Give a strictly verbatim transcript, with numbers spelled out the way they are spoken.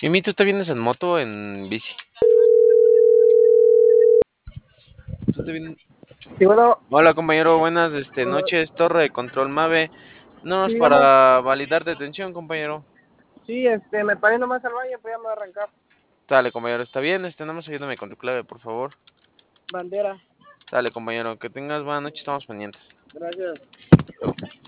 Mimi, ¿tú te vienes en moto o en bici? ¿Tú te vienes? Sí, bueno, Hola, compañero, buenas este, noches, Torre de Control Mave. No sí, es digamos, para validar detención, compañero. sí, este, me paré nomás al baño, pues ya me voy a arrancar. Dale, compañero, está bien, este, nada más ayúdame con tu clave, por favor. Bandera, Dale, compañero, que tengas buena noche, estamos pendientes. gracias.